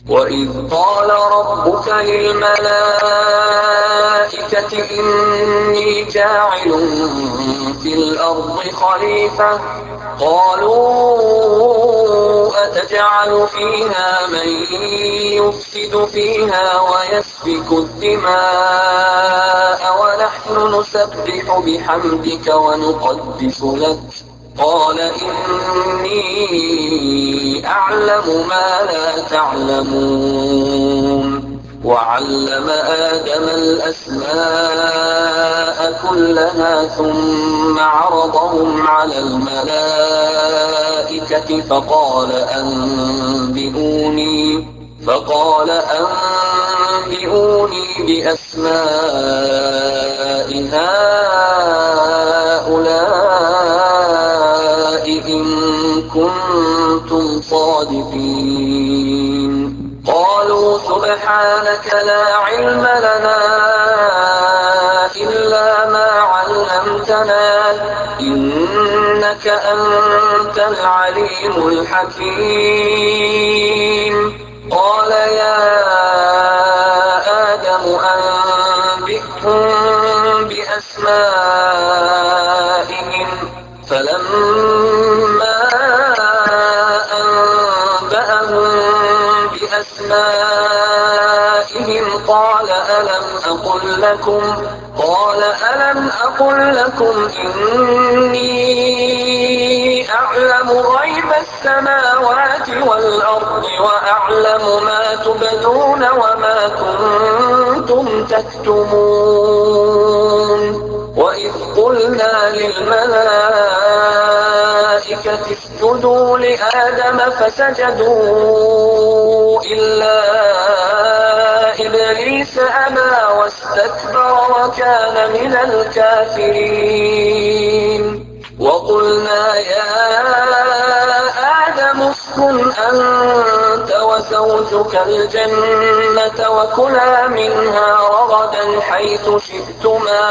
وَإِذْ قَالَ رَبُّكَ لِلْمَلَائِكَةِ إِنِّي جَاعِلٌ فِي الْأَرْضِ خَلِيفَةً ۖ قَالُوا أَتَجْعَلُ فِيهَا مَن يُفْسِدُ فِيهَا وَيَسْفِكُ الدِّمَاءَ وَنَحْنُ نُسَبِّحُ بِحَمْدِكَ وَنُقَدِّسُ لَكَ ۖ قَالَ إِنِّي أَعْلَمُ مَا لَا تَعْلَمُونَ وَعَلَّمَ آدَمَ الْأَسْمَاءَ كُلَّهَا ثُمَّ عَرَضَهُمْ عَلَى الْمَلَائِكَةِ فَقَالَ أَنبِئُونِي بِأَسْمَاءِ هَٰؤُلَاءِ إِن كُنتُمْ صَادِقِينَ قَالُوا سُبْحَانَكَ لَا عِلْمَ لَنَا إِلَّا مَا عَلَّمْتَنَا ۖ إِنَّكَ أَنتَ الْعَلِيمُ الْحَكِيمُ قَالَ يَا آدَمُ أَنبِئْهُم بِأَسْمَائِهِمْ ۖ فَلَمَّا أَنبَأَهُم بِأَسْمَائِهِمْ قَالَ أَلَمْ أَقُل لَّكُمْ إِنِّي أَعْلَمُ غَيْبَ السَّمَاوَاتِ وَالْأَرْضِ وَأَعْلَمُ مَا تُبْدُونَ وَمَا كُنتُمْ تَكْتُمُونَ وَإِذْ قُلْنَا لِلْمَلَائِكَةِ اسْجُدُوا لِآدَمَ فَسَجَدُوا إِلَّا إِبْلِيسَ أَبَىٰ وَاسْتَكْبَرَ وَكَانَ مِنَ الْكَافِرِينَ وَقُلْنَا يَا آدَمُ اسْكُنْ أَنتَ وَزَوْجُكَ الْجَنَّةَ وَكُلَا مِنْهَا رَغَدًا حَيْثُ شِئْتُمَا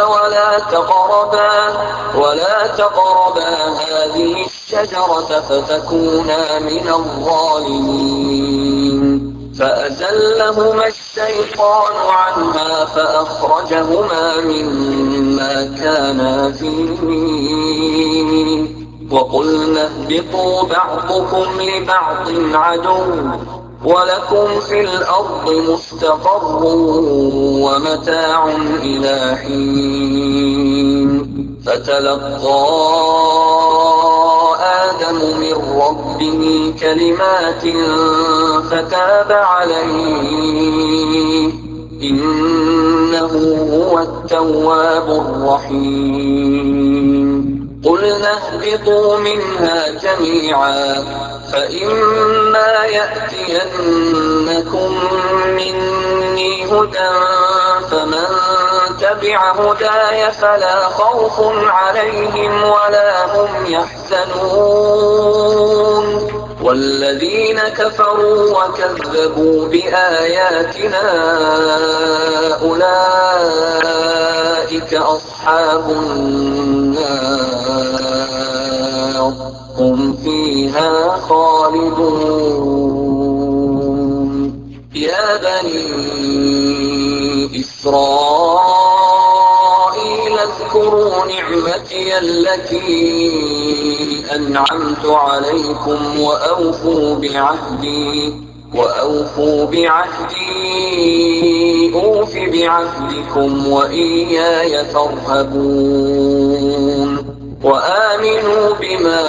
وَلَا تَقْرَبَا هَٰذِهِ الشَّجَرَةَ فَتَكُونَا مِنَ الظَّالِمِينَ فَأَزَلَّهُمَا الشَّيْطَانُ عَنْهَا فَأَخْرَجَهُمَا مِمَّا كَانَا فِيهِ وَقُلْنَا اهْبِطُوا بَعْضُكُمْ لِبَعْضٍ عَدُوٌّ وَلَكُمْ فِي الْأَرْضِ مُسْتَقَرٌّ وَمَتَاعٌ إِلَىٰ حِينٍ فَتَلَقَّىٰ آدَمُ مِن رَّبِّهِ كَلِمَاتٍ فَتَابَ عَلَيْهِ ۚ إِنَّهُ هُوَ التَّوَّابُ الرَّحِيمُ قُلْنَا اهْبِطُوا مِنْهَا جَمِيعًا ۖ فَإِمَّا يَأْتِيَنَّكُم مِّنِّي هُدًى فَمَن تَبِعَ هُدَايَ فَلَا خَوْفٌ عَلَيْهِمْ وَلَا هُمْ يَحْزَنُونَ وَالَّذِينَ كَفَرُوا وَكَذَّبُوا بِآيَاتِنَا أُولَٰئِكَ أَصْحَابُ النَّارِ ۖ هُمْ فِيهَا خَالِدُونَ يَا بَنِي إِسْرَائِيلَ اذْكُرُوا نِعْمَتِيَ الَّتِي أَنْعَمْتُ عَلَيْكُمْ وَأَوْفُوا بِعَهْدِي أُوفِ بِعَهْدِكُمْ وَإِيَّايَ فَارْهَبُونِ وَآمِنُوا بِمَا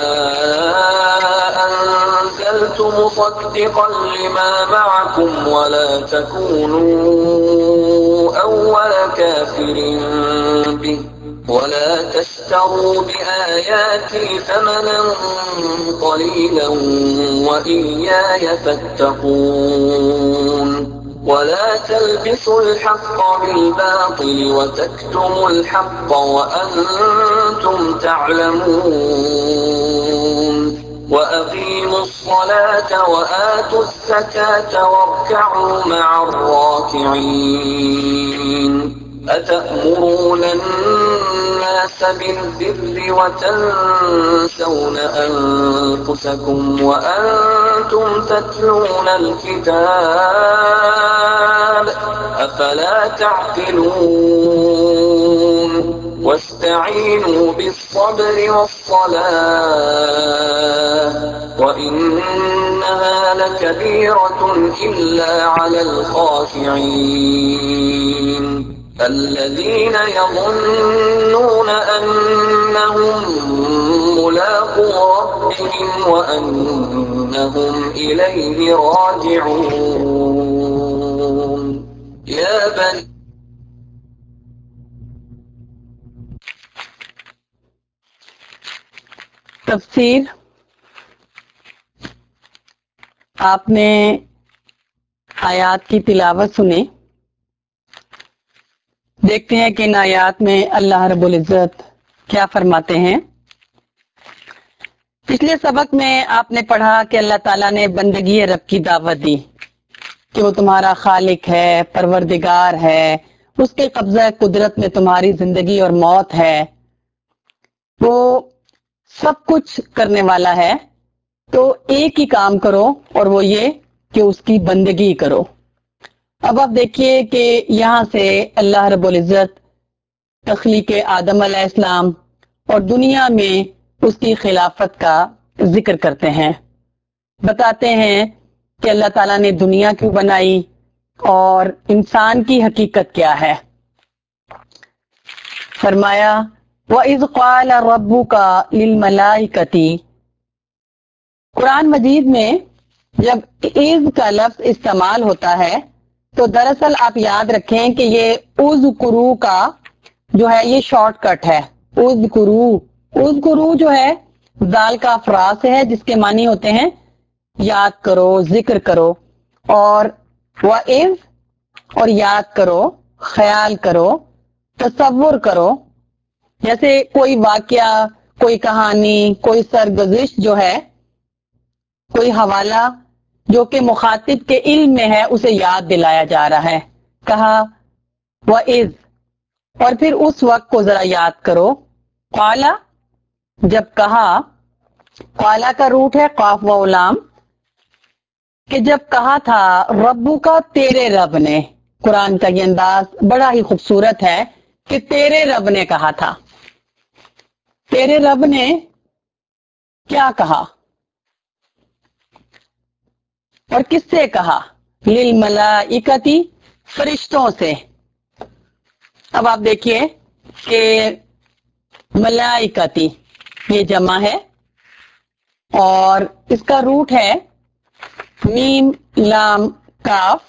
أَنزَلْتُ مُصَدِّقًا لِّمَا مَعَكُمْ وَلَا تَكُونُوا أَوَّلَ كَافِرٍ بِهِ وَلَا تَشْتَرُوا بِآيَاتِي ثَمَنًا قَلِيلًا وَإِيَّايَ فَاتَّقُونِ وَلَا تَلْبِسُوا الْحَقَّ بِالْبَاطِلِ وَتَكْتُمُوا الْحَقَّ وَأَنتُمْ تَعْلَمُونَ وَأَقِيمُوا الصَّلَاةَ وَآتُوا الزَّكَاةَ وَارْكَعُوا مَعَ الرَّاكِعِينَ أَتَأْمُرُونَ النَّاسَ بِالْبِرِّ وَتَنسَوْنَ أَنفُسَكُمْ وَأَنتُمْ وأنتم تتلون الكتاب أفلا تعقلون واستعينوا بالصبر والصلاة وإنها لكبيرة إلا على الخاشعين الذين يظنون أنهم ملاقو ربهم وأنهم إليه راجعون يا بني تفسیر آپ نے آیات کی تلاوت سنی. دیکھتے ہیں کہ ان آیات میں اللہ رب العزت کیا فرماتے ہیں. پچھلے سبق میں آپ نے پڑھا کہ اللہ تعالیٰ نے بندگی رب کی دعوت دی کہ وہ تمہارا خالق ہے، پروردگار ہے، اس کے قبضہ قدرت میں تمہاری زندگی اور موت ہے، وہ سب کچھ کرنے والا ہے. تو ایک ہی کام کرو اور وہ یہ کہ اس کی بندگی کرو. اب آپ دیکھیے کہ یہاں سے اللہ رب العزت تخلیق آدم علیہ السلام اور دنیا میں اس کی خلافت کا ذکر کرتے ہیں، بتاتے ہیں کہ اللہ تعالیٰ نے دنیا کیوں بنائی اور انسان کی حقیقت کیا ہے. فرمایا وَإِذْ قَالَ رَبُّكَ لِلْمَلَائِكَةِ. قرآن مجید میں جب اذ کا لفظ استعمال ہوتا ہے تو دراصل آپ یاد رکھیں کہ یہ اذکرو کا جو ہے یہ شارٹ کٹ ہے. اذکرو جو ہے ذال کا افراد سے ہے جس کے معنی ہوتے ہیں یاد کرو، ذکر کرو. اور وَإِذْ اور یاد کرو، خیال کرو، تصور کرو. جیسے کوئی واقعہ، کوئی کہانی، کوئی سرگزشت جو ہے، کوئی حوالہ جو کہ مخاطب کے علم میں ہے اسے یاد دلایا جا رہا ہے. کہا وَإِذْ اور پھر اس وقت کو ذرا یاد کرو. قالا جب کہا، قالا کا روٹ ہے قاف و لام، کہ جب کہا تھا ربو کا تیرے رب نے. قرآن کا یہ انداز بڑا ہی خوبصورت ہے کہ تیرے رب نے کہا تھا. تیرے رب نے کیا کہا اور کس سے کہا؟ للملائکتی فرشتوں سے. اب آپ دیکھیے کہ ملائکتی یہ جمع ہے اور اس کا روٹ ہے میم لام کاف.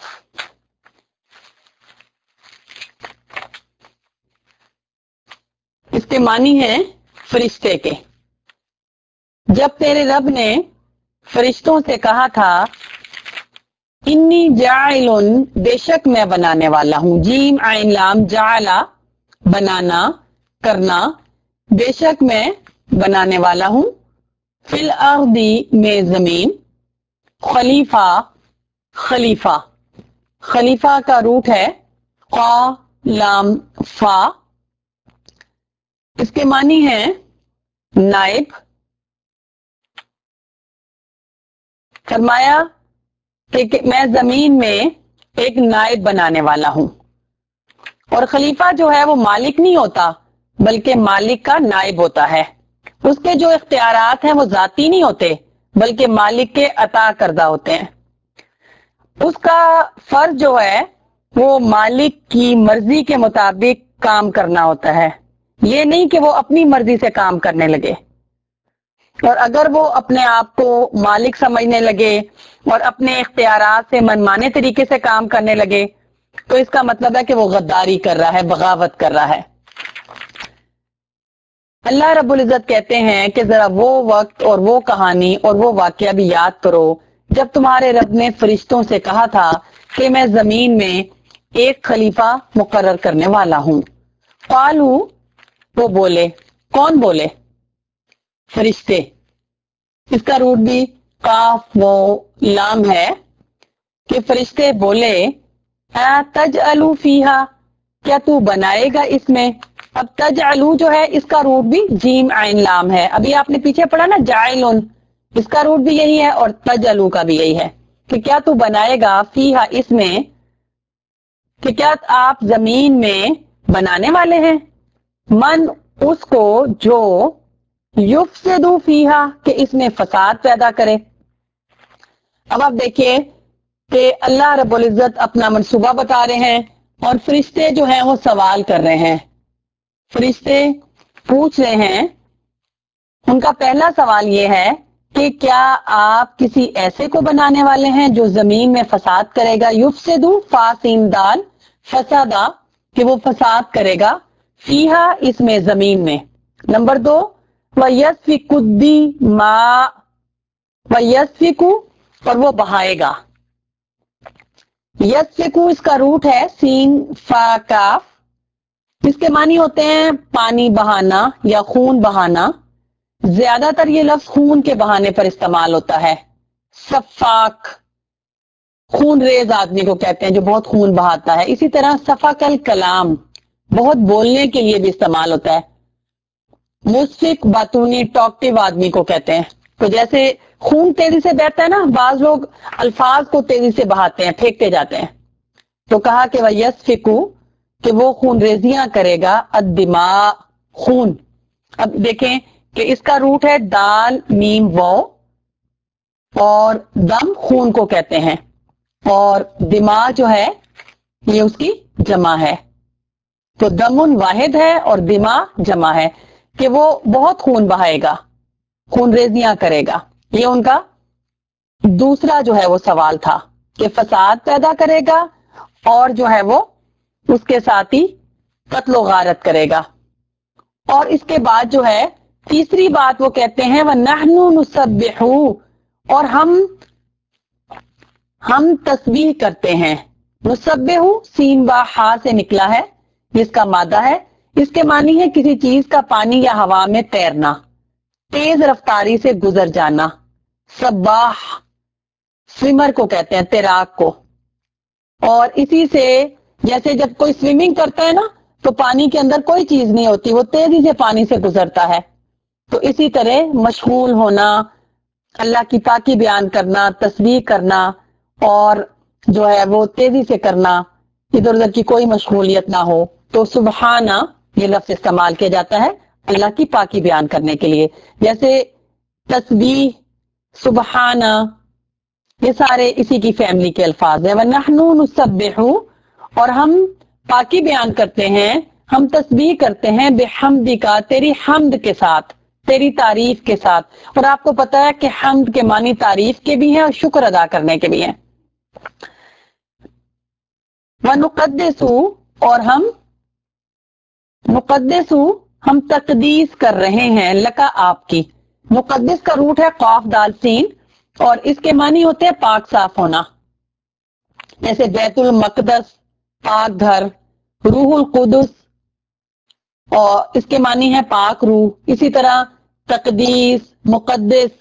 اس کے معنی ہے فرشتے کے. جب تیرے رب نے فرشتوں سے کہا تھا انی جاعلن بے شک میں بنانے والا ہوں، جیم عین لام جعلا بنانا کرنا، بے شک میں بنانے والا ہوں، فی الارض میں زمین، خلیفہ. خلیفہ خلیفہ کا روٹ ہے قا لام فا. اس کے معنی ہے نائب. فرمایا کہ میں زمین میں ایک نائب بنانے والا ہوں. اور خلیفہ جو ہے وہ مالک نہیں ہوتا بلکہ مالک کا نائب ہوتا ہے. اس کے جو اختیارات ہیں وہ ذاتی نہیں ہوتے بلکہ مالک کے عطا کردہ ہوتے ہیں. اس کا فرض جو ہے وہ مالک کی مرضی کے مطابق کام کرنا ہوتا ہے، یہ نہیں کہ وہ اپنی مرضی سے کام کرنے لگے. اور اگر وہ اپنے آپ کو مالک سمجھنے لگے اور اپنے اختیارات سے منمانے طریقے سے کام کرنے لگے تو اس کا مطلب ہے کہ وہ غداری کر رہا ہے، بغاوت کر رہا ہے. اللہ رب العزت کہتے ہیں کہ ذرا وہ وقت اور وہ کہانی اور وہ واقعہ بھی یاد کرو جب تمہارے رب نے فرشتوں سے کہا تھا کہ میں زمین میں ایک خلیفہ مقرر کرنے والا ہوں. قالو وہ بولے، کون بولے؟ فرشتے. اس کا روٹ بھی قاف و لام ہے کہ فرشتے بولے تجعلو فیہا کیا تو بنائے گا اس میں. اب تجعلو جو ہے اس کا روٹ بھی جیم عین لام ہے. ابھی آپ نے پیچھے پڑھا نا جائلن، اس کا روٹ بھی یہی ہے اور تجلو کا بھی یہی ہے کہ کیا تو بنائے گا فیہا اس میں، کہ کیا آپ زمین میں بنانے والے ہیں، من اس کو جو یفسدو فیہا کہ اس میں فساد پیدا کرے۔ اب آپ دیکھیے کہ اللہ رب العزت اپنا منصوبہ بتا رہے ہیں اور فرشتے جو ہیں وہ سوال کر رہے ہیں، فرشتے پوچھ رہے ہیں۔ ان کا پہلا سوال یہ ہے کہ کیا آپ کسی ایسے کو بنانے والے ہیں جو زمین میں فساد کرے گا، یفسدو فاسین دال فسادہ کہ وہ فساد کرے گا، فیہا اس میں زمین میں۔ نمبر 2 وَيَسْفِكُ الدِّمَاءَ وَيَسْفِكُ اور وہ بہائے گا۔ یسفکو اس کا روٹ ہے سین فا کاف، اس کے معنی ہوتے ہیں پانی بہانا یا خون بہانا۔ زیادہ تر یہ لفظ خون کے بہانے پر استعمال ہوتا ہے۔ سفاک خون ریز آدمی کو کہتے ہیں جو بہت خون بہاتا ہے۔ اسی طرح سفک الکلام بہت بولنے کے لیے بھی استعمال ہوتا ہے۔ مسفک باتونی ٹاکٹیو آدمی کو کہتے ہیں۔ تو جیسے خون تیزی سے بہتا ہے نا، بعض لوگ الفاظ کو تیزی سے بہاتے ہیں، پھینکتے جاتے ہیں، تو کہا کہ وَيَسْفِكُ کہ وہ خون ریزیاں کرے گا، الدماء خون۔ اب دیکھیں کہ اس کا روٹ ہے دال میم واو، اور دم خون کو کہتے ہیں، اور دماء جو ہے یہ اس کی جمع ہے۔ تو دمن واحد ہے اور دماء جمع ہے کہ وہ بہت خون بہائے گا، خون ریزیاں کرے گا۔ یہ ان کا دوسرا جو ہے وہ سوال تھا کہ فساد پیدا کرے گا اور جو ہے وہ اس کے ساتھ ہی قتل و غارت کرے گا۔ اور اس کے بعد جو ہے تیسری بات وہ کہتے ہیں وَنَحْنُ نُسَبِّحُ اور ہم تسبیح کرتے ہیں۔ نسبح سین با ہا سے نکلا ہے، جس کا مادہ ہے، اس کے معنی ہے کسی چیز کا پانی یا ہوا میں تیرنا، تیز رفتاری سے گزر جانا۔ سباح سوئمر کو کہتے ہیں، تیراک کو۔ اور اسی سے جیسے جب کوئی سوئمنگ کرتا ہے نا تو پانی کے اندر کوئی چیز نہیں ہوتی، وہ تیزی سے پانی سے گزرتا ہے، تو اسی طرح مشغول ہونا، اللہ کی پاکی بیان کرنا، تسبیح کرنا، اور جو ہے وہ تیزی سے کرنا، ادھر ادھر کی کوئی مشغولیت نہ ہو، تو سبحانہ یہ لفظ استعمال کیا جاتا ہے اللہ کی پاکی بیان کرنے کے لیے۔ جیسے تسبیح، سبحانہ، یہ سارے اسی کی فیملی کے الفاظ ہیں۔ وَنَحْنُ نُسَبِّحُ اور ہم پاکی بیان کرتے ہیں، ہم تسبیح کرتے ہیں، بِحَمْدِکَ تیری حمد کے ساتھ، تیری تعریف کے ساتھ۔ اور آپ کو پتا ہے کہ حمد کے معنی تعریف کے بھی ہیں اور شکر ادا کرنے کے بھی ہیں۔ وَنُقَدِّسُ اور ہم تقدیس کر رہے ہیں، لکا آپ کی۔ مقدس کا روٹ ہے قاف دال سین اور اس کے معنی ہوتے ہیں پاک صاف ہونا، جیسے بیت المقدس پاک گھر، روح القدس اور اس کے معنی ہے پاک روح۔ اسی طرح تقدیس، مقدس،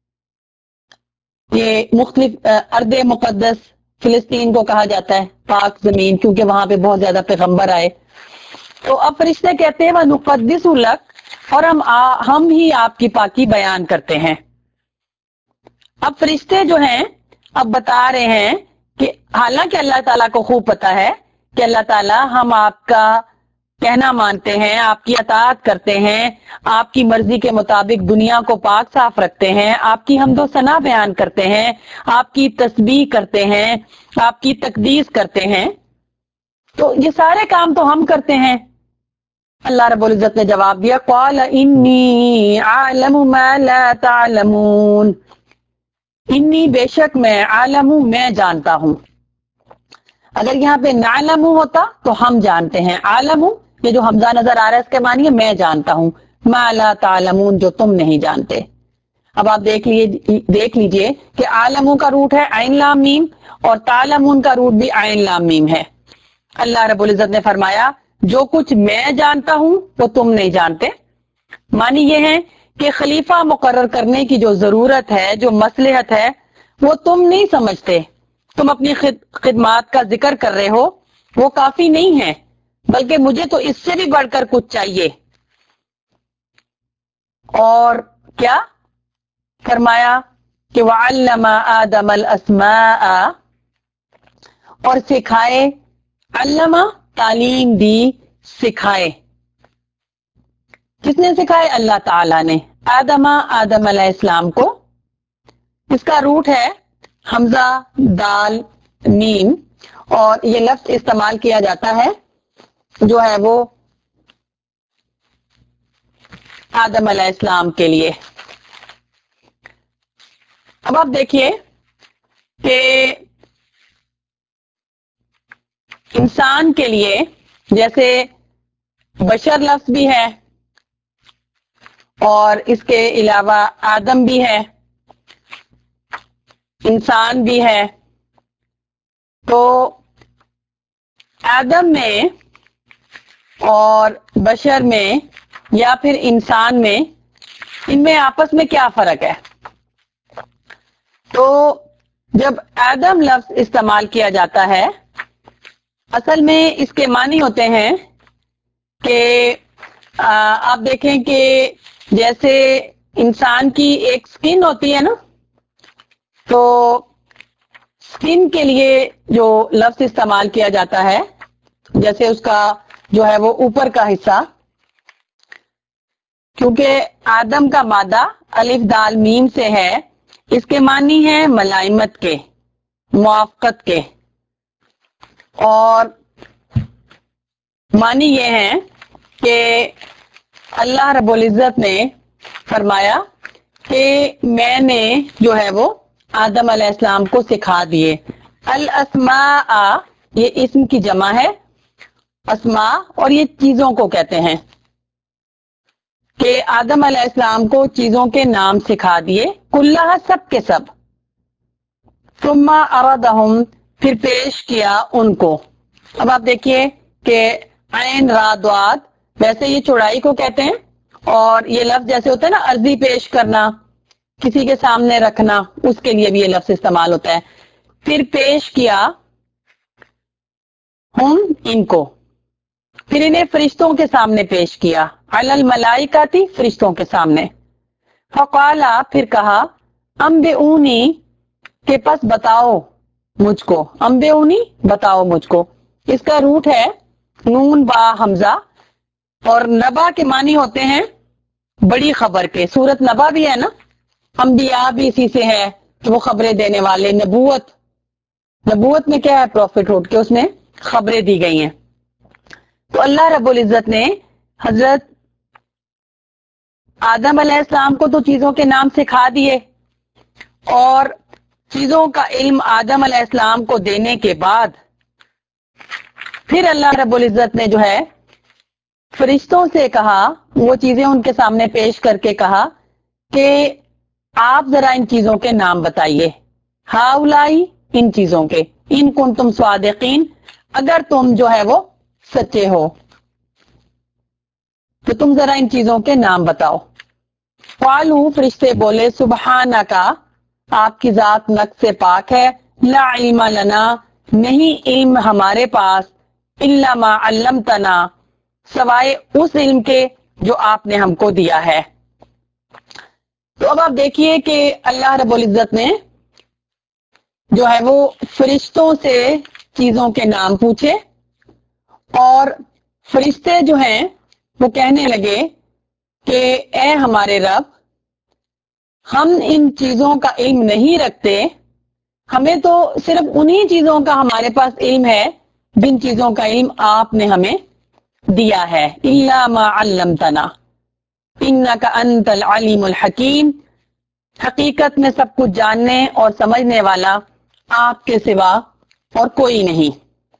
یہ مختلف ارض مقدس فلسطین کو کہا جاتا ہے، پاک زمین، کیونکہ وہاں پہ بہت زیادہ پیغمبر آئے۔ تو اب فرشتے کہتے ہیں وَنُقَدِّسُ لَكَ اور ہم ہی آپ کی پاکی بیان کرتے ہیں۔ اب فرشتے جو ہیں اب بتا رہے ہیں کہ حالانکہ اللہ تعالیٰ کو خوب پتا ہے کہ اللہ تعالیٰ ہم آپ کا کہنا مانتے ہیں، آپ کی اطاعت کرتے ہیں، آپ کی مرضی کے مطابق دنیا کو پاک صاف رکھتے ہیں، آپ کی حمد و ثنا بیان کرتے ہیں، آپ کی تسبیح کرتے ہیں، آپ کی تقدیس کرتے ہیں، تو یہ سارے کام تو ہم کرتے ہیں۔ اللہ رب العزت نے جواب دیا قال انی اعلم ما لا تعلمون، انی بے شک میں، عالم میں جانتا ہوں۔ اگر یہاں پہ نعلم ہوتا تو ہم جانتے ہیں، عالم یہ جو حمزہ نظر آ رہا ہے اس کے معنی ہے میں جانتا ہوں، ما لا تعلمون جو تم نہیں جانتے۔ اب آپ دیکھ لیجئے کہ عالم کا روٹ ہے عین لام میم اور تعلمون کا روٹ بھی عین لام میم ہے۔ اللہ رب العزت نے فرمایا جو کچھ میں جانتا ہوں وہ تم نہیں جانتے۔ معنی یہ ہے کہ خلیفہ مقرر کرنے کی جو ضرورت ہے، جو مصلحت ہے، وہ تم نہیں سمجھتے، تم اپنی خدمات کا ذکر کر رہے ہو، وہ کافی نہیں ہے، بلکہ مجھے تو اس سے بھی بڑھ کر کچھ چاہیے۔ اور کیا فرمایا کہ وَعَلَّمَ آدَمَ الْأَسْمَاءَ، اور سکھائے، علمہ تعلیم دی، سکھائے. کس نے سکھائے؟ اللہ تعالیٰ نے. آدم علیہ السلام کو. اس کا روٹ ہے حمزہ دال میم، اور یہ لفظ استعمال کیا جاتا ہے جو ہے وہ آدم علیہ السلام کے لیے. اب آپ دیکھیے کہ انسان کے لیے جیسے بشر لفظ بھی ہے اور اس کے علاوہ آدم بھی ہے، انسان بھی ہے، تو آدم میں اور بشر میں یا پھر انسان میں، ان میں آپس میں کیا فرق ہے؟ تو جب آدم لفظ استعمال کیا جاتا ہے، اصل میں اس کے معنی ہوتے ہیں کہ آپ دیکھیں کہ جیسے انسان کی ایک سکن ہوتی ہے نا، تو سکن کے لیے جو لفظ استعمال کیا جاتا ہے، جیسے اس کا جو ہے وہ اوپر کا حصہ، کیونکہ آدم کا مادہ الف دال میم سے ہے، اس کے معنی ہیں ملائمت کے، موافقت کے، اور معنی یہ ہے کہ اللہ رب العزت نے فرمایا کہ میں نے جو ہے وہ آدم علیہ السلام کو سکھا دیے. الاسماء یہ اسم کی جمع ہے، اسماء، اور یہ چیزوں کو کہتے ہیں کہ آدم علیہ السلام کو چیزوں کے نام سکھا دیے، کلھا سب کے سب. ثم عرضهم پھر پیش کیا ان کو. اب آپ دیکھیے کہ عین را ضاد، ویسے یہ چوڑائی کو کہتے ہیں، اور یہ لفظ جیسے ہوتا ہے نا عرضی پیش کرنا، کسی کے سامنے رکھنا، اس کے لیے بھی یہ لفظ استعمال ہوتا ہے. پھر پیش کیا ہم ان کو، پھر انہیں فرشتوں کے سامنے پیش کیا، علی الملائکۃ فرشتوں کے سامنے. فقالا پھر کہا، انبئونی کہ پس بتاؤ مجھ کو، انبئونی بتاؤ مجھ کو. اس کا روٹ ہے نون با حمزہ، اور نبا کے معنی ہوتے ہیں بڑی خبر کے. سورت نبا بھی ہے نا، انبیاء بھی اسی سے ہے کہ وہ خبریں دینے والے. نبوت میں کیا ہے؟ پروفٹ ہوڈ کے اس میں خبریں دی گئی ہیں. تو اللہ رب العزت نے حضرت آدم علیہ السلام کو تو چیزوں کے نام سکھا دیے، اور چیزوں کا علم آدم علیہ السلام کو دینے کے بعد پھر اللہ رب العزت نے جو ہے فرشتوں سے کہا، وہ چیزیں ان کے سامنے پیش کر کے کہا کہ آپ ذرا ان چیزوں کے نام بتائیے. ہاؤلائی ان چیزوں کے، ان کنتم صادقین اگر تم جو ہے وہ سچے ہو تو تم ذرا ان چیزوں کے نام بتاؤ. قالو فرشتے بولے، سبحانک آپ کی ذات نقص سے پاک ہے، لا علم لنا نہیں علم ہمارے پاس، الا ما علمتنا سوائے اس علم کے جو آپ نے ہم کو دیا ہے. تو اب آپ دیکھیے کہ اللہ رب العزت نے جو ہے وہ فرشتوں سے چیزوں کے نام پوچھے، اور فرشتے جو ہیں وہ کہنے لگے کہ اے ہمارے رب، ہم ان چیزوں کا علم نہیں رکھتے، ہمیں تو صرف انہی چیزوں کا ہمارے پاس علم ہے جن چیزوں کا علم آپ نے ہمیں دیا ہے. الا ما علمتنا انک انت العلیم الحکیم، حقیقت میں سب کچھ جاننے اور سمجھنے والا آپ کے سوا اور کوئی نہیں.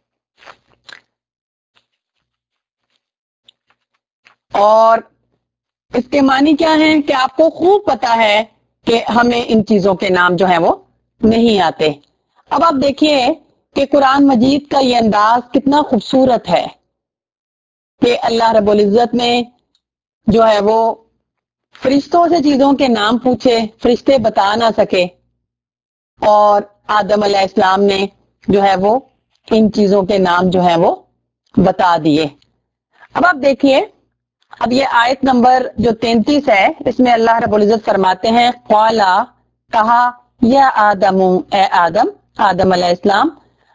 اور اس کے معنی کیا ہیں کہ آپ کو خوب پتا ہے کہ ہمیں ان چیزوں کے نام جو ہیں وہ نہیں آتے. اب آپ دیکھیے کہ قرآن مجید کا یہ انداز کتنا خوبصورت ہے کہ اللہ رب العزت نے جو ہے وہ فرشتوں سے چیزوں کے نام پوچھے، فرشتے بتا نہ سکے، اور آدم علیہ السلام نے جو ہے وہ ان چیزوں کے نام جو ہے وہ بتا دیے. اب آپ دیکھیے اب یہ آیت نمبر جو 33 ہے، اس میں اللہ رب العزت فرماتے ہیں قالا، کہا، یا آدم، اے آدم، آدم علیہ السلام،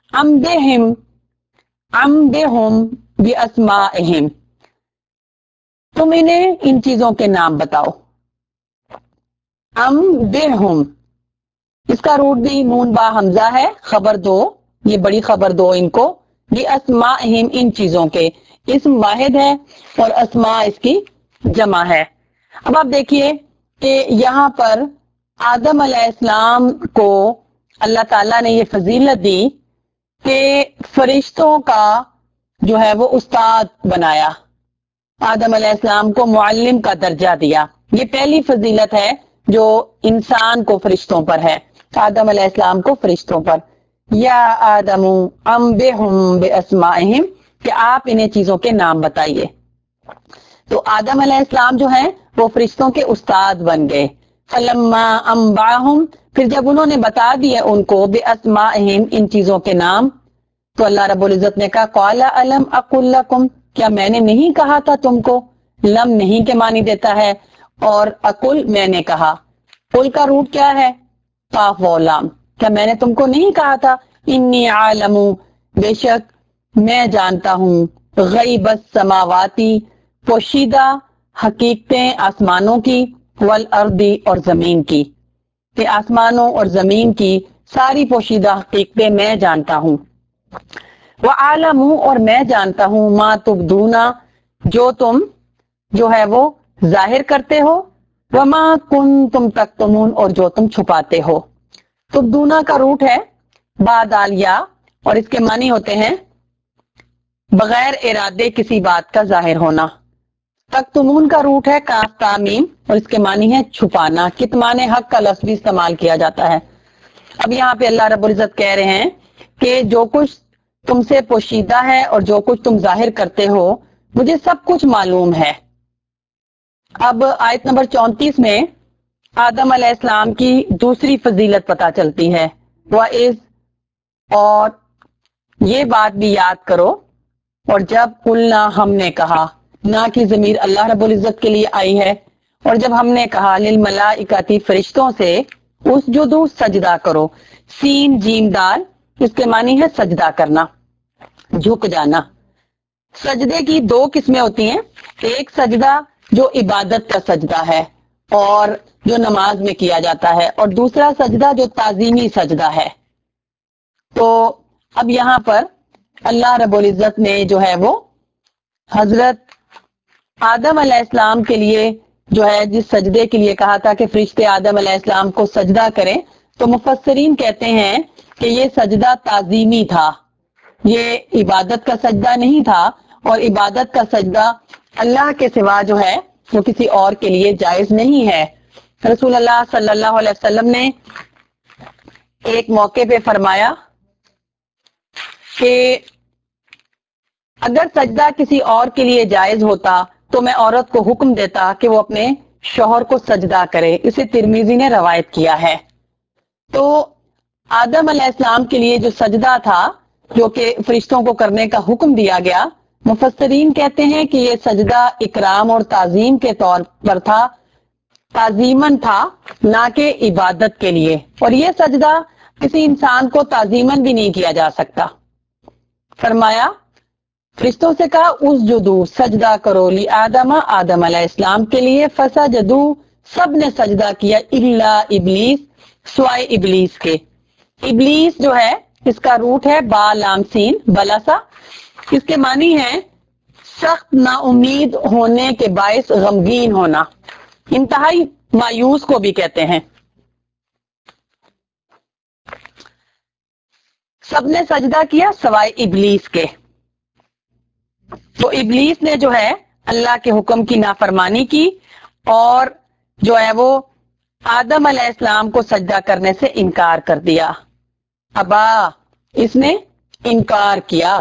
انبئہم باسمائہم، تم انہیں ان چیزوں کے نام بتاؤ. انبئہم، اس کا روٹ بھی نون با حمزہ ہے، خبر دو، یہ بڑی خبر دو ان کو، باسمائہم، ان چیزوں کے. اسم واحد ہے اور اسماء اس کی جمع ہے. اب آپ دیکھیے کہ یہاں پر آدم علیہ السلام کو اللہ تعالیٰ نے یہ فضیلت دی کہ فرشتوں کا جو ہے وہ استاد بنایا، آدم علیہ السلام کو معلم کا درجہ دیا. یہ پہلی فضیلت ہے جو انسان کو فرشتوں پر ہے، آدم علیہ السلام کو فرشتوں پر. یا آدم انبئہم باسمائہم، کہ آپ انہیں چیزوں کے نام بتائیے. تو آدم علیہ السلام جو ہیں وہ فرشتوں کے استاد بن گئے. فلما انبأہم، پھر جب انہوں نے بتا دیے ان کو باسمائہم، ان چیزوں کے نام، تو اللہ رب العزت نے کہا قال الم اقل لکم، کیا میں نے نہیں کہا تھا تم کو. لم نہیں کے معنی دیتا ہے، اور اقل میں نے کہا. قل کا روٹ کیا ہے؟ قاف و لام. کیا میں نے تم کو نہیں کہا تھا انی عالم، بے شک میں جانتا ہوں، غیب السماواتی، پوشیدہ حقیقتیں آسمانوں کی، والارضی، اور زمین کی، کہ آسمانوں اور زمین کی ساری پوشیدہ حقیقتیں میں جانتا ہوں. وَعَالَمُ، اور میں جانتا ہوں، ما تبدون، جو تم جو ہے وہ ظاہر کرتے ہو، وما کنتم تکتمون، اور جو تم چھپاتے ہو. تبدون کا روٹ ہے با دال یا، اور اس کے معنی ہوتے ہیں بغیر ارادے کسی بات کا ظاہر ہونا. تکتمون کا روٹ ہے کاف تا میم، اور اس کے معنی ہے چھپانا. کتمان حق کا لفظ بھی استعمال کیا جاتا ہے. اب یہاں پہ اللہ رب العزت کہہ رہے ہیں کہ جو کچھ تم سے پوشیدہ ہے اور جو کچھ تم ظاہر کرتے ہو، مجھے سب کچھ معلوم ہے. اب آیت نمبر 34 میں آدم علیہ السلام کی دوسری فضیلت پتہ چلتی ہے. وَإِذْ، اور یہ بات بھی یاد کرو، اور جب قلنا، ہم نے کہا، نہ کی ضمیر اللہ رب العزت کے لیے آئی ہے، اور جب ہم نے کہا للملائکتی، فرشتوں سے، اسجدوا، سجدہ کرو. سین جیم دال، اس کے معنی ہے سجدہ کرنا، جھک جانا. سجدے کی دو قسمیں ہوتی ہیں، ایک سجدہ جو عبادت کا سجدہ ہے اور جو نماز میں کیا جاتا ہے، اور دوسرا سجدہ جو تعظیمی سجدہ ہے. تو اب یہاں پر اللہ رب العزت نے جو ہے وہ حضرت آدم علیہ السلام کے لیے جو ہے جس سجدے کے لیے کہا تھا کہ فرشتے آدم علیہ السلام کو سجدہ کریں، تو مفسرین کہتے ہیں کہ یہ سجدہ تعظیمی تھا، یہ عبادت کا سجدہ نہیں تھا، اور عبادت کا سجدہ اللہ کے سوا جو ہے وہ کسی اور کے لیے جائز نہیں ہے. رسول اللہ صلی اللہ علیہ وسلم نے ایک موقع پہ فرمایا کہ اگر سجدہ کسی اور کے لیے جائز ہوتا تو میں عورت کو حکم دیتا کہ وہ اپنے شوہر کو سجدہ کرے. اسے ترمذی نے روایت کیا ہے. تو آدم علیہ السلام کے لیے جو سجدہ تھا، جو کہ فرشتوں کو کرنے کا حکم دیا گیا، مفسرین کہتے ہیں کہ یہ سجدہ اکرام اور تعظیم کے طور پر تھا، تعظیمن تھا، نہ کہ عبادت کے لیے. اور یہ سجدہ کسی انسان کو تعظیمن بھی نہیں کیا جا سکتا. فرمایا، فرشتوں سے کہا اسجدو، سجدہ کرو، لی آدم، آدم علیہ السلام کے لیے، فسجدو، سب نے سجدہ کیا، الا ابلیس، سوائے ابلیس کے. ابلیس جو ہے اس کا روٹ ہے با لام سین، بلاسا. اس کے معنی ہے سخت نا امید ہونے کے باعث غمگین ہونا، انتہائی مایوس کو بھی کہتے ہیں. سب نے سجدہ کیا سوائے ابلیس کے. تو ابلیس نے جو ہے اللہ کے حکم کی نافرمانی کی اور جو ہے وہ آدم علیہ السلام کو سجدہ کرنے سے انکار کر دیا. ابا، اس نے انکار کیا.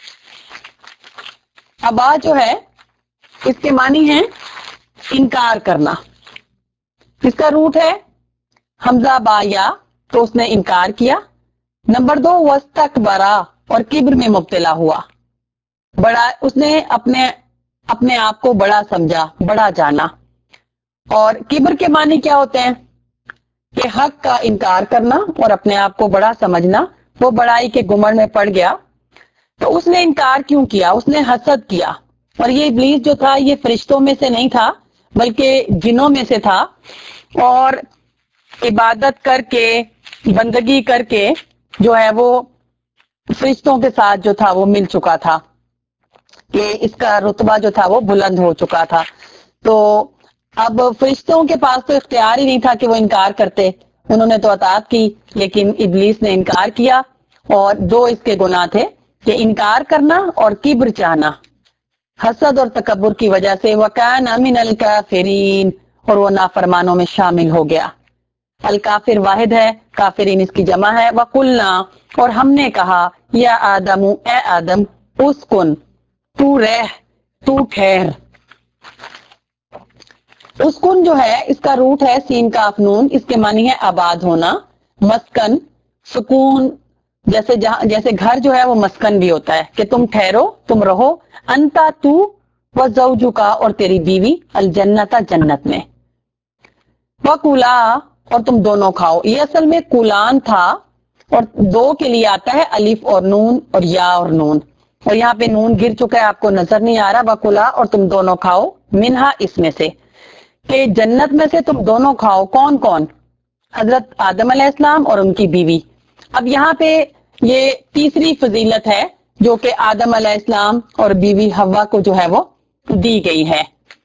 ابا جو ہے اس کے معنی ہے انکار کرنا. اس کا روٹ ہے حمزہ با یا، تو اس نے انکار کیا. نمبر 2 واستکبرا، اور کبر میں مبتلا ہوا، بڑا اس نے اپنے اپنے آپ کو بڑا سمجھا، بڑا جانا. اور کبر کے معنی کیا ہوتے ہیں؟ کہ حق کا انکار کرنا اور اپنے آپ کو بڑا سمجھنا. وہ بڑائی کے گمڑ میں پڑ گیا. تو اس نے انکار کیوں کیا؟ اس نے حسد کیا. اور یہ ابلیس جو تھا یہ فرشتوں میں سے نہیں تھا بلکہ جنوں میں سے تھا، اور عبادت کر کے، بندگی کر کے جو ہے وہ فرشتوں کے ساتھ جو تھا وہ مل چکا تھا، کہ اس کا رتبہ جو تھا وہ بلند ہو چکا تھا. تو اب فرشتوں کے پاس تو اختیار ہی نہیں تھا کہ وہ انکار کرتے. انہوں نے تو اطاعت کی، لیکن ابلیس نے انکار کیا. اور دو اس کے گناہ تھے کہ انکار کرنا اور کبر چاہنا، حسد اور تکبر کی وجہ سے. وَكَانَ مِنَ الْكَافِرِينَ، اور وہ نافرمانوں میں شامل ہو گیا. الکافر واحد ہے، کافرین اس کی جمع ہے. وَقُلْنَا، اور ہم نے کہا، یا آدم، اے آدم، اسکن، تو رہ، تو ٹھہر. اسکن جو ہے اس کا روٹ ہے سین کاف نون، اس کے معنی ہے آباد ہونا، مسکن، سکون. جیسے گھر جو ہے وہ مسکن بھی ہوتا ہے کہ تم ٹھہرو، تم رہو. انتا، تو، وزوجکا، اور تیری بیوی، الجنت، جنت میں. وَكُلَا، اور تم دونوں کھاؤ. یہ اصل میں کولان تھا، اور دو کے لیے آتا ہے الف اور نون اور یا اور نون، اور یہاں پہ نون گر چکا ہے، آپ کو نظر نہیں آ رہا. وَكُلَا، اور تم دونوں کھاؤ، منہا، اس میں سے، کہ جنت میں سے تم دونوں کھاؤ. کون کون؟ حضرت آدم علیہ السلام اور ان کی بیوی. اب یہاں پہ یہ تیسری فضیلت ہے جو کہ آدم علیہ السلام اور بیوی حوا کو جو ہے وہ دی گئی ہے.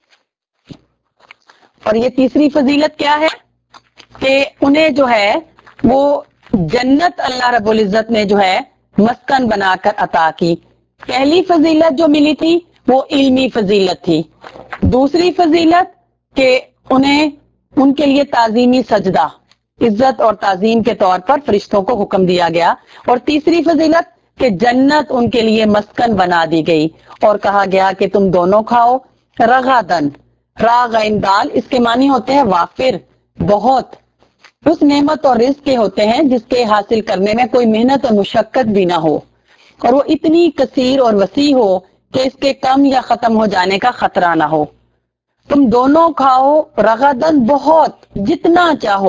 اور یہ تیسری فضیلت کیا ہے؟ کہ انہیں جو ہے وہ جنت اللہ رب العزت نے جو ہے مسکن بنا کر عطا کی. پہلی فضیلت جو ملی تھی وہ علمی فضیلت تھی. دوسری فضیلت کہ انہیں ان کے لیے تعظیمی سجدہ، عزت اور تعظیم کے طور پر فرشتوں کو حکم دیا گیا. اور تیسری فضیلت کہ جنت ان کے لیے مسکن بنا دی گئی اور کہا گیا کہ تم دونوں کھاؤ. رغدن، را غین دال، اس کے معنی ہوتے ہیں وافر، بہت. اس نعمت اور رزق کے ہوتے ہیں جس کے حاصل کرنے میں کوئی محنت اور مشقت بھی نہ ہو، اور وہ اتنی کثیر اور وسیع ہو کہ اس کے کم یا ختم ہو جانے کا خطرہ نہ ہو. تم دونوں کھاؤ، رغدن، بہت، جتنا چاہو.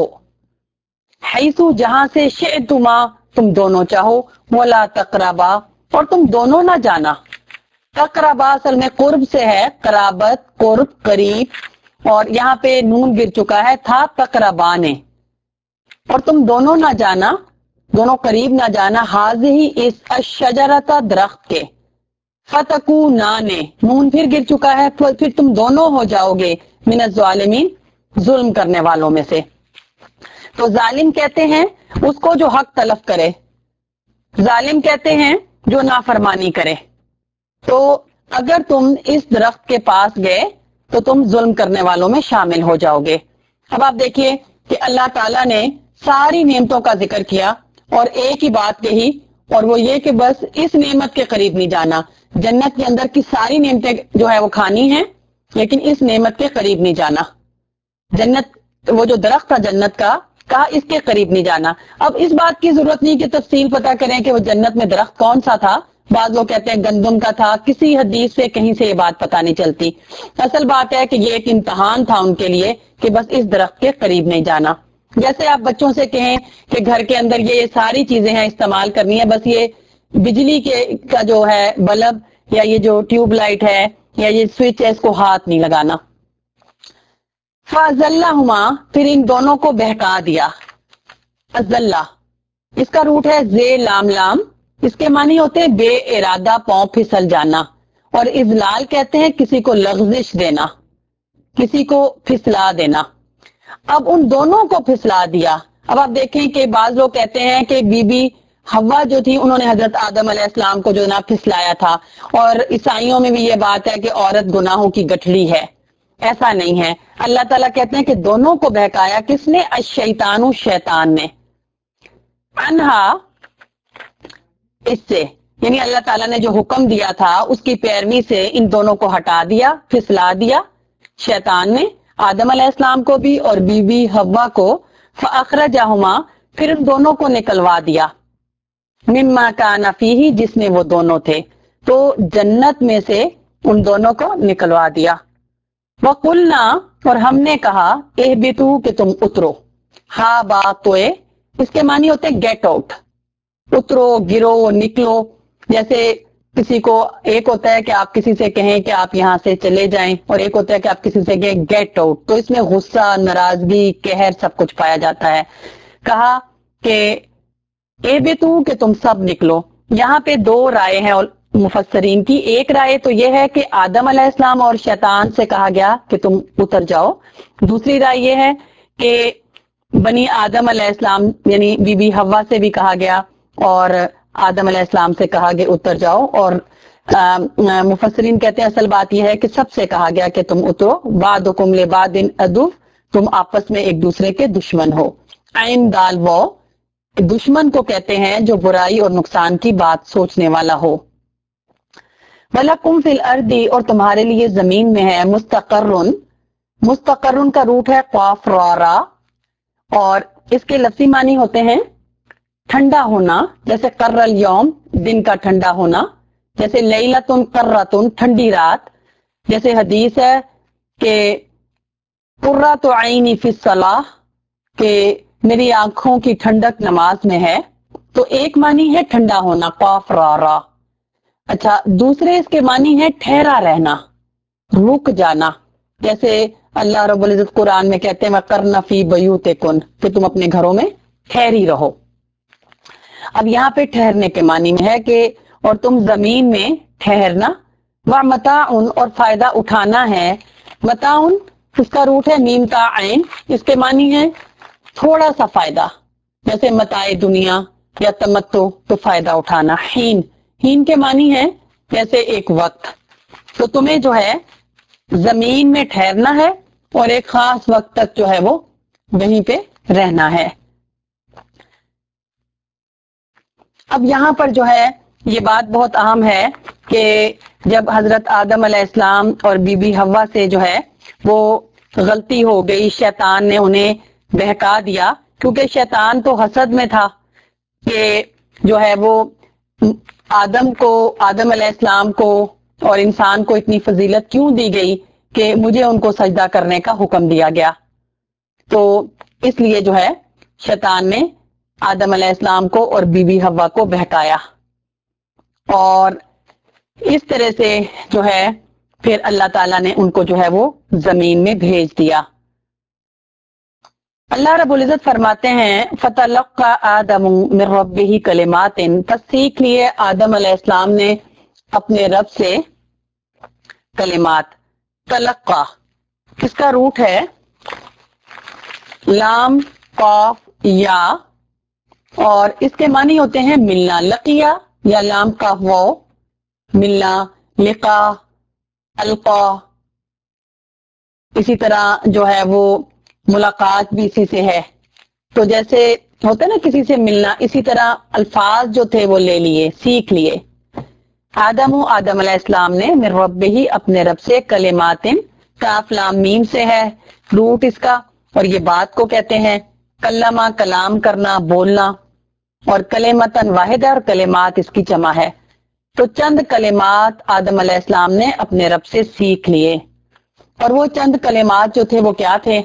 حیثو، جہاں سے، شئتما، تم دونوں چاہو. ولا تقربا، اور تم دونوں نہ جانا. تقربا اصل میں قرب سے ہے، قرابت، قرب، قریب. اور یہاں پہ نون گر چکا ہے، تھا تقربانے. اور تم دونوں نہ جانا، دونوں قریب نہ جانا. حاضی، اس، الشجرتا، درخت کے. فتکونان، نون پھر گر چکا ہے، پھر تم دونوں ہو جاؤ گے من الظالمین، ظلم کرنے والوں میں سے. تو ظالم کہتے ہیں اس کو جو حق تلف کرے، ظالم کہتے ہیں جو نافرمانی کرے. تو اگر تم اس درخت کے پاس گئے تو تم ظلم کرنے والوں میں شامل ہو جاؤ گے. اب آپ دیکھیے کہ اللہ تعالیٰ نے ساری نعمتوں کا ذکر کیا اور ایک ہی بات کہی، اور وہ یہ کہ بس اس نعمت کے قریب نہیں جانا. جنت کے اندر کی ساری نعمتیں جو ہے وہ کھانی ہیں، لیکن اس نعمت کے قریب نہیں جانا. جنت، وہ جو درخت تھا جنت کا، کہا اس کے قریب نہیں جانا. اب اس بات کی ضرورت نہیں کہ تفصیل پتہ کریں کہ وہ جنت میں درخت کون سا تھا. بعض لوگ کہتے ہیں گندم کا تھا، کسی حدیث سے کہیں سے یہ بات پتہ نہیں چلتی. اصل بات ہے کہ یہ ایک امتحان تھا ان کے لیے کہ بس اس درخت کے قریب نہیں جانا. جیسے آپ بچوں سے کہیں کہ گھر کے اندر یہ ساری چیزیں ہیں استعمال کرنی ہے، بس یہ بجلی کا جو ہے بلب یا یہ جو ٹیوب لائٹ ہے یا یہ سوئچ ہے اس کو ہاتھ نہیں لگانا. فَأَزَلَّهُمَا، پھر ان دونوں کو بہکا دیا. ازلہ، اس کا روٹ ہے زے لام لام، اس کے معنی ہوتے ہیں بے ارادہ پاؤں پھسل جانا. اور اذلال کہتے ہیں کسی کو لغزش دینا، کسی کو پھسلا دینا. اب ان دونوں کو پھسلا دیا. اب آپ دیکھیں کہ بعض لوگ کہتے ہیں کہ بی بی حوا جو تھی انہوں نے حضرت آدم علیہ السلام کو جو نا پھسلایا تھا. اور عیسائیوں میں بھی یہ بات ہے کہ عورت گناہوں کی گٹھلی ہے. ایسا نہیں ہے. اللہ تعالیٰ کہتے ہیں کہ دونوں کو بہکایا کس نے؟ الشیطان، شیطان نے. انہا، اس سے، یعنی اللہ تعالیٰ نے جو حکم دیا تھا اس کی پیروی سے ان دونوں کو ہٹا دیا، پھسلا دیا شیطان نے، آدم علیہ السلام کو بھی اور بی بی حوا کو. فَأَخْرَجَهُمَا، پھر ان دونوں کو نکلوا دیا. مما کان فیہ، جس میں وہ دونوں تھے. تو جنت میں سے ان دونوں کو نکلوا دیا. وَقُلْنَا اور ہم نے کہا اہبطوا کہ تم اترو. ہا با توئے اس کے معنی ہوتے گیٹ آؤٹ، اترو، گرو، نکلو. جیسے کسی کو ایک ہوتا ہے کہ آپ کسی سے کہیں کہ آپ یہاں سے چلے جائیں، اور ایک ہوتا ہے کہ آپ کسی سے کہیں گیٹ آؤٹ. تو اس میں غصہ، ناراضگی، قہر سب کچھ پایا جاتا ہے. کہا کہ اہبطوا کہ تم سب نکلو. یہاں پہ دو رائے ہیں مفسرین کی. ایک رائے تو یہ ہے کہ آدم علیہ السلام اور شیطان سے کہا گیا کہ تم اتر جاؤ. دوسری رائے یہ ہے کہ بنی آدم علیہ السلام یعنی بی بی حوا سے بھی کہا گیا اور آدم علیہ السلام سے کہا گیا اتر جاؤ. اور مفسرین کہتے ہیں اصل بات یہ ہے کہ سب سے کہا گیا کہ تم اترو. بعضکم لبعض عدو، تم آپس میں ایک دوسرے کے دشمن ہو. عین دال وہ دشمن کو کہتے ہیں جو برائی اور نقصان کی بات سوچنے والا ہو. وَلَكُمْ فِي الْأَرْضِ اور تمہارے لیے زمین میں ہے مستقرن. مستقرن کا روٹ ہے قاف را را، اور اس کے لفظی معنی ہوتے ہیں ٹھنڈا ہونا. جیسے قر الیوم دن کا ٹھنڈا ہونا، جیسے لیلۃ قرۃ ٹھنڈی رات. جیسے حدیث ہے کہ قرۃ عینی فی الصلاۃ کہ میری آنکھوں کی ٹھنڈک نماز میں ہے. تو ایک معنی ہے ٹھنڈا ہونا قاف را را. اچھا، دوسرے اس کے معنی ہے ٹھہرا رہنا، رک جانا. جیسے اللہ رب العزت قرآن میں کہتے ہیں وَقَرْنَ فِي بُيُوتِكُنَّ کہ تم اپنے گھروں میں ٹھہری رہو. اب یہاں پہ ٹھہرنے کے معنی میں ہے کہ اور تم زمین میں ٹھہرنا. وَمَتَاعٌ اور فائدہ اٹھانا ہے. متاع اس کا روٹ ہے میم تا عین. اس کے معنی ہے تھوڑا سا فائدہ، جیسے متاع دنیا یا تمتع تو فائدہ اٹھانا. حین ہین کے معنی ہے جیسے ایک وقت. تو تمہیں جو ہے زمین میں ٹھہرنا ہے اور ایک خاص وقت تک جو ہے وہ وہیں پہ رہنا ہے. اب یہاں پر جو ہے یہ بات بہت اہم ہے کہ جب حضرت آدم علیہ السلام اور بی بی حوا سے جو ہے وہ غلطی ہو گئی، شیطان نے انہیں بہکا دیا. کیونکہ شیطان تو حسد میں تھا کہ جو ہے وہ آدم علیہ السلام کو اور انسان کو اتنی فضیلت کیوں دی گئی کہ مجھے ان کو سجدہ کرنے کا حکم دیا گیا. تو اس لیے جو ہے شیطان نے آدم علیہ السلام کو اور بی بی حوا کو بہکایا، اور اس طرح سے جو ہے پھر اللہ تعالیٰ نے ان کو جو ہے وہ زمین میں بھیج دیا. اللہ رب العزت فرماتے ہیں فَتَلَقَّى آدَمُ مِن رَّبِّهِ كَلِمَاتٍ پس سیکھ لیے آدم علیہ السلام نے اپنے رب سے کلمات. تلقا کس کا روٹ ہے لام قاف یا، اور اس کے معنی ہوتے ہیں ملنا. لقیہ یا لام قاف واو ملنا، لقا، القا. اسی طرح جو ہے وہ ملاقات بھی اسی سے ہے. تو جیسے ہوتا ہے نا کسی سے ملنا، اسی طرح الفاظ جو تھے وہ لے لیے، سیکھ لیے. آدم علیہ السلام نے من ربہ اپنے رب سے کلمات، کاف لام میم سے ہے روٹ اس کا، اور یہ بات کو کہتے ہیں. کلمہ کلام کرنا، بولنا، اور کلمتن واحد اور کلمات اس کی جمع ہے. تو چند کلمات آدم علیہ السلام نے اپنے رب سے سیکھ لیے. اور وہ چند کلمات جو تھے وہ کیا تھے؟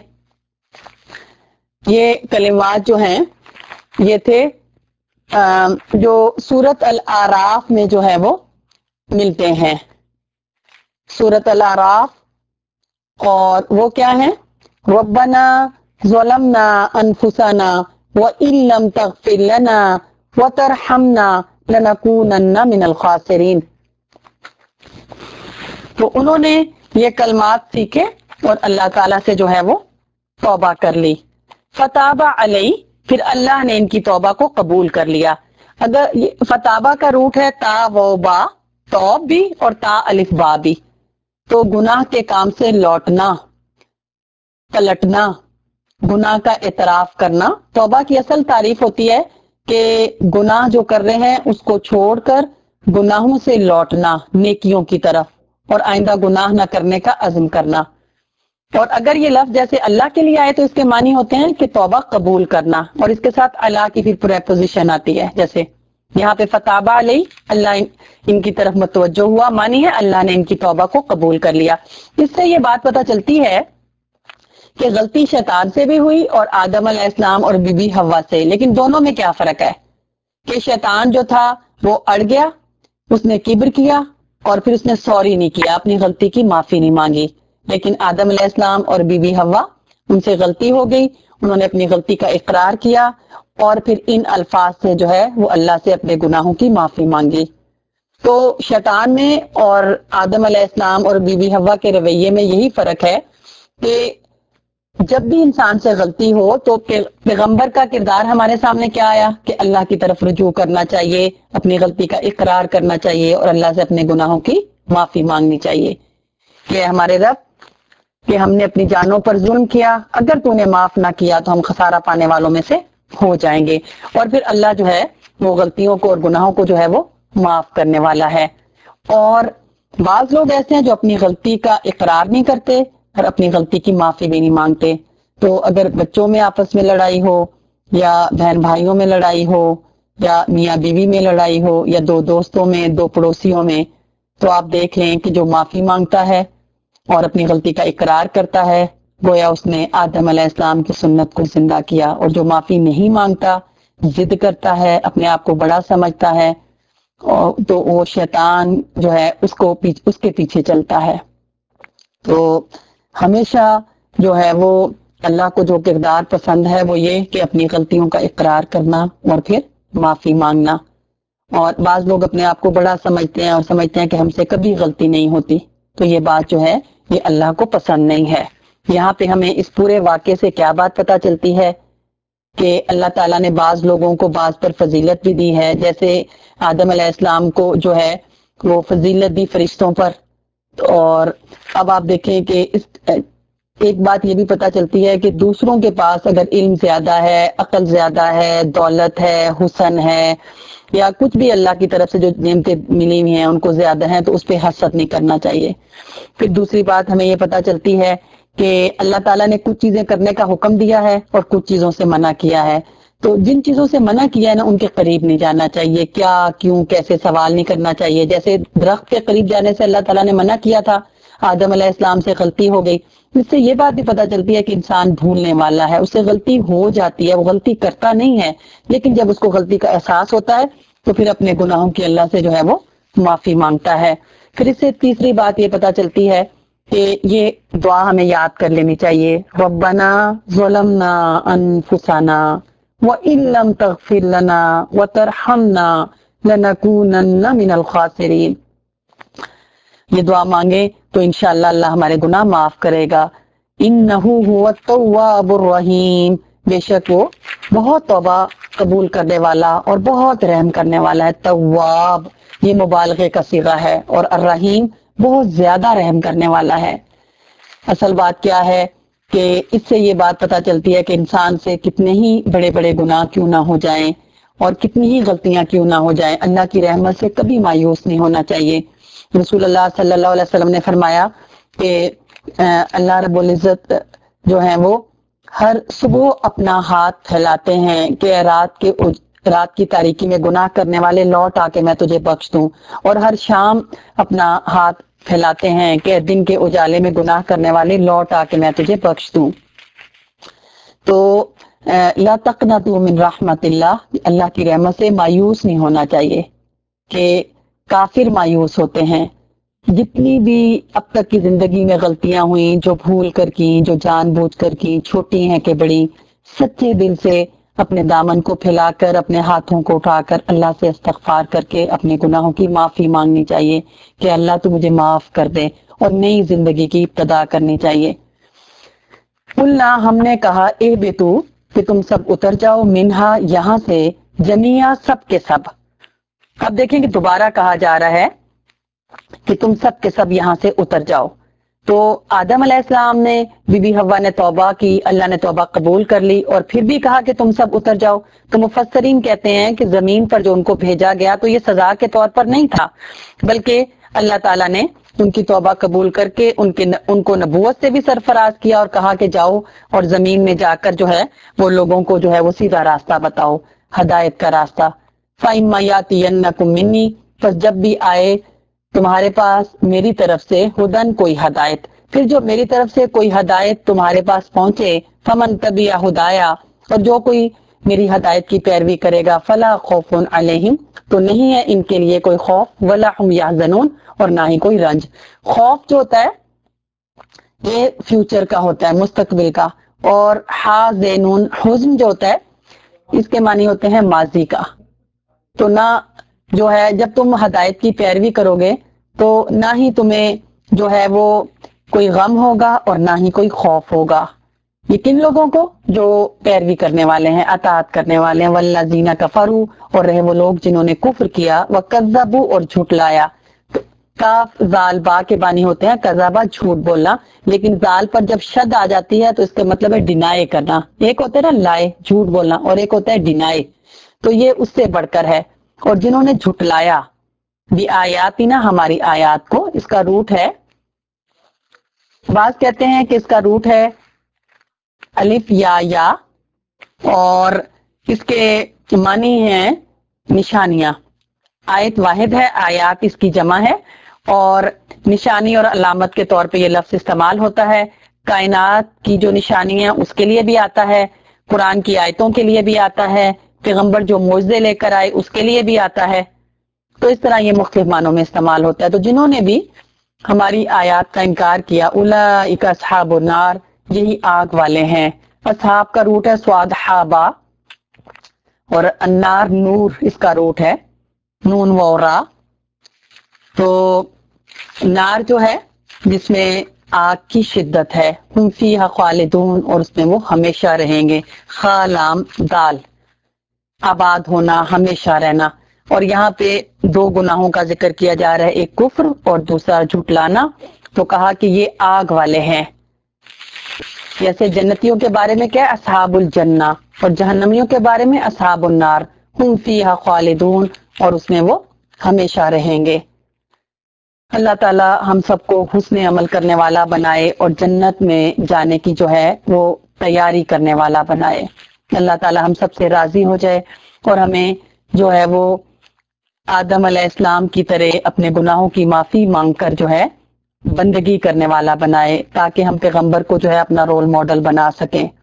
یہ کلمات جو ہیں یہ تھے جو سورۃ الاعراف میں جو ہے وہ ملتے ہیں. سورۃ الاعراف، اور وہ کیا ہیں؟ ربنا ظلمنا انفسنا وان لم تغفر لنا وترحمنا لنکونن من الخاسرین. تو انہوں نے یہ کلمات سیکھے اور اللہ تعالیٰ سے جو ہے وہ توبہ کر لی. فتاب علیہ پھر اللہ نے ان کی توبہ کو قبول کر لیا. اگر فتابہ کا روٹ ہے تا و با، توب بھی اور تا الف با بھی. تو گناہ کے کام سے لوٹنا، پلٹنا، گناہ کا اعتراف کرنا. توبہ کی اصل تعریف ہوتی ہے کہ گناہ جو کر رہے ہیں اس کو چھوڑ کر گناہوں سے لوٹنا نیکیوں کی طرف، اور آئندہ گناہ نہ کرنے کا عزم کرنا. اور اگر یہ لفظ جیسے اللہ کے لیے آئے تو اس کے معنی ہوتے ہیں کہ توبہ قبول کرنا، اور اس کے ساتھ اللہ کی پھر پریپوزیشن آتی ہے. جیسے یہاں پہ فتابہ علیہ، اللہ ان کی طرف متوجہ ہوا، مانی ہے اللہ نے ان کی توبہ کو قبول کر لیا۔ اس سے یہ بات پتہ چلتی ہے کہ غلطی شیطان سے بھی ہوئی اور آدم علیہ السلام اور بی بی حوا سے، لیکن دونوں میں کیا فرق ہے کہ شیطان جو تھا وہ اڑ گیا، اس نے کبر کیا اور پھر اس نے سوری نہیں کیا، اپنی غلطی کی معافی نہیں مانگی، لیکن آدم علیہ السلام اور بی بی حوا ان سے غلطی ہو گئی، انہوں نے اپنی غلطی کا اقرار کیا اور پھر ان الفاظ سے جو ہے وہ اللہ سے اپنے گناہوں کی معافی مانگی۔ تو شیطان میں اور آدم علیہ السلام اور بی بی حوا کے رویے میں یہی فرق ہے کہ جب بھی انسان سے غلطی ہو تو پیغمبر کا کردار ہمارے سامنے کیا آیا کہ اللہ کی طرف رجوع کرنا چاہیے، اپنی غلطی کا اقرار کرنا چاہیے اور اللہ سے اپنے گناہوں کی معافی مانگنی چاہیے کہ ہمارے رب کہ ہم نے اپنی جانوں پر ظلم کیا، اگر تو نے معاف نہ کیا تو ہم خسارہ پانے والوں میں سے ہو جائیں گے، اور پھر اللہ جو ہے وہ غلطیوں کو اور گناہوں کو جو ہے وہ معاف کرنے والا ہے۔ اور بعض لوگ ایسے ہیں جو اپنی غلطی کا اقرار نہیں کرتے اور اپنی غلطی کی معافی بھی نہیں مانگتے۔ تو اگر بچوں میں آپس میں لڑائی ہو یا بہن بھائیوں میں لڑائی ہو یا میاں بیوی میں لڑائی ہو یا دو دوستوں میں، دو پڑوسیوں میں، تو آپ دیکھ لیں کہ جو معافی مانگتا ہے اور اپنی غلطی کا اقرار کرتا ہے گویا اس نے آدم علیہ السلام کی سنت کو زندہ کیا، اور جو معافی نہیں مانگتا، ضد کرتا ہے، اپنے آپ کو بڑا سمجھتا ہے، تو وہ شیطان جو ہے اس کے پیچھے چلتا ہے۔ تو ہمیشہ جو ہے وہ اللہ کو جو کردار پسند ہے وہ یہ کہ اپنی غلطیوں کا اقرار کرنا اور پھر معافی مانگنا۔ اور بعض لوگ اپنے آپ کو بڑا سمجھتے ہیں اور سمجھتے ہیں کہ ہم سے کبھی غلطی نہیں ہوتی، تو یہ بات جو ہے یہ اللہ کو پسند نہیں ہے۔ یہاں پہ ہمیں اس پورے واقعے سے کیا بات پتہ چلتی ہے کہ اللہ تعالیٰ نے بعض لوگوں کو بعض پر فضیلت بھی دی ہے، جیسے آدم علیہ السلام کو جو ہے وہ فضیلت دی فرشتوں پر۔ اور اب آپ دیکھیں کہ ایک بات یہ بھی پتہ چلتی ہے کہ دوسروں کے پاس اگر علم زیادہ ہے، عقل زیادہ ہے، دولت ہے، حسن ہے یا کچھ بھی اللہ کی طرف سے جو نعمتیں ملی ہوئی ہیں ان کو زیادہ ہیں تو اس پہ حسد نہیں کرنا چاہیے۔ پھر دوسری بات ہمیں یہ پتہ چلتی ہے کہ اللہ تعالیٰ نے کچھ چیزیں کرنے کا حکم دیا ہے اور کچھ چیزوں سے منع کیا ہے، تو جن چیزوں سے منع کیا ہے نا ان کے قریب نہیں جانا چاہیے، کیا کیوں کیسے سوال نہیں کرنا چاہیے۔ جیسے درخت کے قریب جانے سے اللہ تعالیٰ نے منع کیا تھا، آدم علیہ السلام سے غلطی ہو گئی، اس سے یہ بات بھی پتہ چلتی ہے کہ انسان بھولنے والا ہے، اس سے غلطی ہو جاتی ہے، وہ غلطی کرتا نہیں ہے، لیکن جب اس کو غلطی کا احساس ہوتا ہے تو پھر اپنے گناہوں کی اللہ سے جو ہے وہ معافی مانگتا ہے۔ پھر اس سے تیسری بات یہ پتہ چلتی ہے کہ یہ دعا ہمیں یاد کر لینی چاہیے، ربنا ظلمنا انفسنا وَإِن لَّمْ تَغْفِرْ لَنَا وَتَرْحَمْنَا لَنَكُونَنَّ مِنَ الْخَاسِرِينَ۔ یہ دعا مانگے تو انشاءاللہ اللہ ہمارے گناہ معاف کرے گا۔ اِنَّهُ هُوَ التَّوَّابُ الرَّحِيمُ، بے شک وہ بہت توبہ قبول کرنے والا اور بہت رحم کرنے والا ہے۔ تواب یہ مبالغے کا صیغہ ہے اور الرحیم بہت زیادہ رحم کرنے والا ہے۔ اصل بات کیا ہے کہ اس سے یہ بات پتہ چلتی ہے کہ انسان سے کتنے ہی بڑے بڑے گناہ کیوں نہ ہو جائیں اور کتنی ہی غلطیاں کیوں نہ ہو جائیں، اللہ کی رحمت سے کبھی مایوس نہیں ہونا چاہیے۔ رسول اللہ صلی اللہ علیہ وسلم نے فرمایا کہ اللہ رب العزت جو ہیں وہ ہر صبح اپنا ہاتھ پھیلاتے ہیں کہ رات کی تاریکی میں گناہ کرنے والے لوٹ آ کے میں تجھے بخش دوں، اور ہر شام اپنا ہاتھ پھیلاتے ہیں کہ دن کے اجالے میں گناہ کرنے والے لوٹ آ کے میں تجھے بخش دوں۔ تو لا تقنطوا من رحمت اللہ، اللہ کی رحمت سے مایوس نہیں ہونا چاہیے کہ کافر مایوس ہوتے ہیں۔ جتنی بھی اب تک کی زندگی میں غلطیاں ہوئیں، جو بھول کر کی، جو جان بوجھ کر کی، چھوٹی ہیں کہ بڑی، سچے دل سے اپنے دامن کو پھیلا کر، اپنے ہاتھوں کو اٹھا کر اللہ سے استغفار کر کے اپنے گناہوں کی معافی مانگنی چاہیے کہ اللہ تو مجھے معاف کر دے، اور نئی زندگی کی ابتدا کرنی چاہیے۔ قلنا ہم نے کہا اے بیتو کہ تم سب اتر جاؤ، منہا یہاں سے، جميعا سب کے سب۔ اب دیکھیں کہ دوبارہ کہا جا رہا ہے کہ تم سب کے سب یہاں سے اتر جاؤ۔ تو آدم علیہ السلام نے، بی بی حوا نے توبہ کی، اللہ نے توبہ قبول کر لی اور پھر بھی کہا کہ تم سب اتر جاؤ۔ تو مفسرین کہتے ہیں کہ زمین پر جو ان کو بھیجا گیا تو یہ سزا کے طور پر نہیں تھا، بلکہ اللہ تعالیٰ نے ان کی توبہ قبول کر کے ان کو نبوت سے بھی سرفراز کیا اور کہا کہ جاؤ اور زمین میں جا کر جو ہے وہ لوگوں کو جو ہے وہ سیدھا راستہ بتاؤ، ہدایت کا راستہ۔ فَإِمَّا يَأْتِيَنَّكُم مِّنِّي، پس جب بھی آئے تمہارے پاس میری طرف سے ہدن کوئی ہدایت، پھر جو میری طرف سے کوئی ہدایت تمہارے پاس پہنچے، فمن تبع ہدایا، اور جو کوئی میری ہدایت کی پیروی کرے گا، فلا خوف علیہم، تو نہیں ہے ان کے لیے کوئی خوف، ولا هم یحزنون، اور نہ ہی کوئی رنج۔ خوف جو ہوتا ہے یہ فیوچر کا ہوتا ہے، مستقبل کا، اور حزنون، حزن جو ہوتا ہے اس کے معنی ہوتے ہیں ماضی کا۔ تو نہ جو ہے جب تم ہدایت کی پیروی کرو گے تو نہ ہی تمہیں جو ہے وہ کوئی غم ہوگا اور نہ ہی کوئی خوف ہوگا۔ یہ کن لوگوں کو؟ جو پیروی کرنے والے ہیں، اطاعت کرنے والے ہیں، والذین کفروا، اور رہے وہ لوگ جنہوں نے کفر کیا، وکذبوا، اور جھٹلایا۔ کاف زال با کے بانی ہوتے ہیں کذابہ، جھوٹ بولنا، لیکن زال پر جب شد آ جاتی ہے تو اس کا مطلب ہے ڈینائی کرنا۔ ایک ہوتا ہے نا لائے، جھوٹ بولنا، اور ایک ہوتا ہے ڈینائی، تو یہ اس سے بڑھ کر ہے۔ اور جنہوں نے جھٹلایا بھی آیاتنا، ہماری آیات کو، اس کا روٹ ہے، بعض کہتے ہیں کہ اس کا روٹ ہے الف یا، اور اس کے معنی ہیں نشانیاں۔ آیت واحد ہے، آیات اس کی جمع ہے، اور نشانی اور علامت کے طور پہ یہ لفظ استعمال ہوتا ہے۔ کائنات کی جو نشانی ہے اس کے لیے بھی آتا ہے، قرآن کی آیتوں کے لیے بھی آتا ہے، پیغمبر جو معجزے لے کر آئے اس کے لیے بھی آتا ہے۔ تو اس طرح یہ مختلف معنوں میں استعمال ہوتا ہے۔ تو جنہوں نے بھی ہماری آیات کا انکار کیا، اولئک اصحاب النار، یہی آگ والے ہیں۔ اصحاب کا روٹ ہے سواد حابا، اور النار نور اس کا روٹ ہے، نون و را۔ تو نار جو ہے جس میں آگ کی شدت ہے، ہم فیہا خالدون، اور اس میں وہ ہمیشہ رہیں گے۔ خالام دال، آباد ہونا، ہمیشہ رہنا۔ اور یہاں پہ دو گناہوں کا ذکر کیا جا رہا ہے، ایک کفر اور دوسرا جھٹلانا۔ تو کہا کہ یہ آگ والے ہیں، جیسے جنتیوں کے بارے میں کیا ہے اصحاب الجنہ، اور جہنمیوں کے بارے میں اصحاب النار، ہم فیہا خالدون، اور اس میں وہ ہمیشہ رہیں گے۔ اللہ تعالی ہم سب کو حسن عمل کرنے والا بنائے اور جنت میں جانے کی جو ہے وہ تیاری کرنے والا بنائے۔ اللہ تعالی ہم سب سے راضی ہو جائے اور ہمیں جو ہے وہ آدم علیہ السلام کی طرح اپنے گناہوں کی معافی مانگ کر جو ہے بندگی کرنے والا بنائے، تاکہ ہم پیغمبر کو جو ہے اپنا رول ماڈل بنا سکیں۔